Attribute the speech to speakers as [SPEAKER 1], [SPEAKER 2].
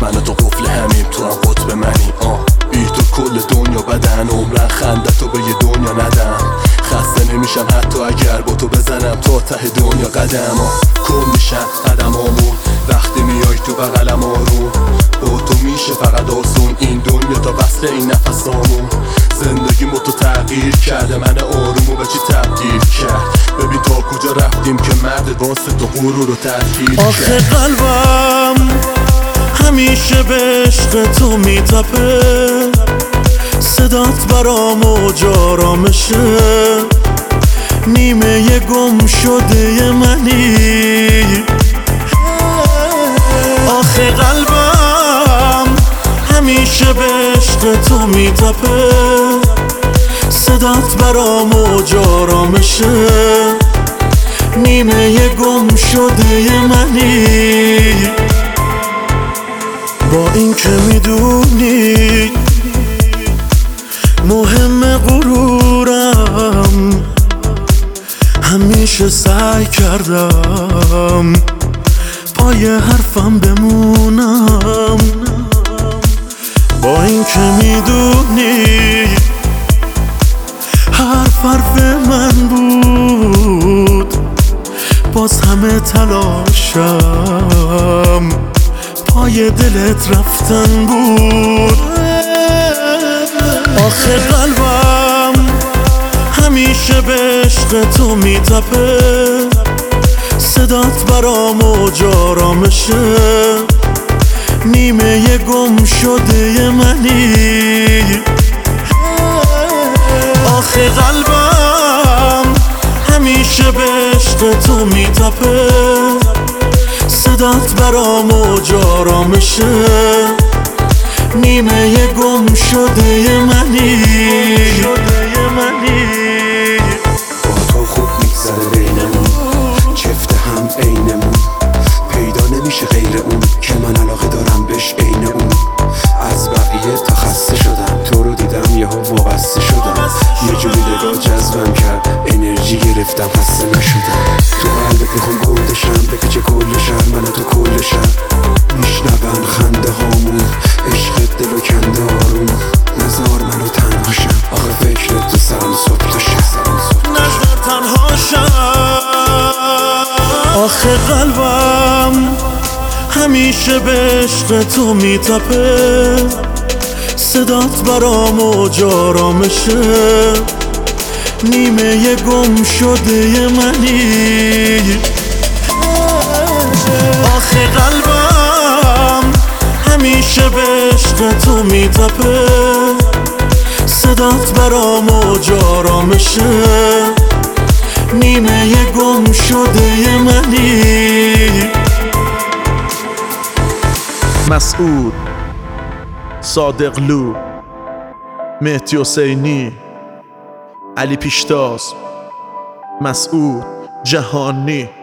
[SPEAKER 1] من و تو قفل همیم، تو هم قطب منی. بی تو کل دنیا بدن، عمرن خندتو به یه دنیا ندم. خسته نمیشم حتی اگر با تو بزنم تا ته دنیا قدم. کن میشن قدمامون وقتی میای تو بغلم، آروم با تو میشه فقط آسون این دنیا تا وصل این نفسامون. زندگی با تو تغییر کرده، من آرومو به چی تبدیل کرد. ببین تا کجا رفتیم که مرد واسه تو غرور رو تحقیر کرد.
[SPEAKER 2] آخه قلبم همیشه به عشق تو میتپه، صدات برام موج آرامشه، نیمه گم شده منی. آخه قلبم همیشه به عشق تو میتپه، صدات برام موج آرامشه، نیمه گم شده منی. با این که میدونی مهم غرورم، همیشه سعی کردم پای حرفم بمونم. با این که میدونی حرف من بود، باز همه تلاشم پای دلت رفتن بود. آخه قلبم همیشه به عشق تو میتپه، صدات برام موج آرامشه، نیمه گم شده منی. آخه قلبم همیشه به عشق تو میتپه، صدات برام موج آرامشه، نیمه گم شده منی.
[SPEAKER 3] با تو خوب میگذره بینمون، چفته هم عینمون، پیدا نمیشه غیر اون که من علاقه دارم بهش عین اون. از بقیه تا خسته شدم، تو رو دیدم یهو وابسته شدم، یه جوری نگاه جذبم کرد، انرژی گرفتم خسته نشدم. تو قلبت میخوام گردشم، بپیچه کل شهر من و تو کل شهر، میشنون خنده هامون، عشق دلو کنده آروم، نزار منو تنهاشم، آخه فکرت تو سرم صبح تا شب،
[SPEAKER 2] نزار تنهاشم. آخه قلبم همیشه به عشق تو میتپه، صدات برام موج آرامشه، نیمه گم شده منی. آخه قلبم همیشه به عشق تو میتپه، صدات برام موج آرامشه، نیمه گم شده منی.
[SPEAKER 4] مسعود، صادقلو، مهدی حسینی، علی پیشتاز، مسعود جهانی.